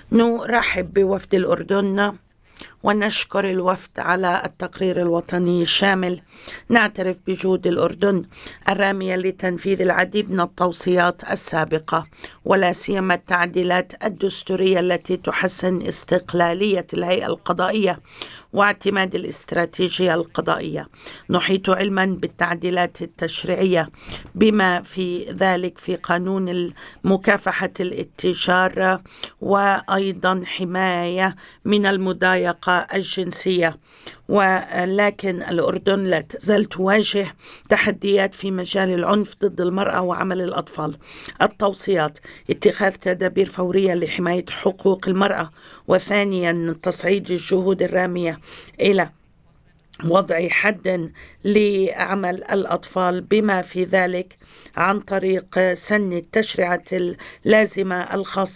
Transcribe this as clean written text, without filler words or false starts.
نرحب بوفد الأردن ونشكر الوفد على التقرير الوطني الشامل. نعترف بجهود الأردن الرامية لتنفيذ العديد من التوصيات السابقة، ولا سيما التعديلات الدستورية التي تحسن استقلالية الهيئة القضائية واعتماد الاستراتيجية القضائية. نحيط علما بالتعديلات التشريعية بما في ذلك في قانون مكافحة الاتجار، وأيضا حماية من المضايقة الجنسية. ولكن الأردن لا تزال تواجه تحديات في مجال العنف ضد المرأة وعمل الأطفال. التوصيات: اتخاذ تدابير فورية لحماية حقوق المرأة، وثانيا تصعيد الجهود الرامية إلى وضع حد لعمل الأطفال بما في ذلك عن طريق سن التشريعات اللازمة الخاصة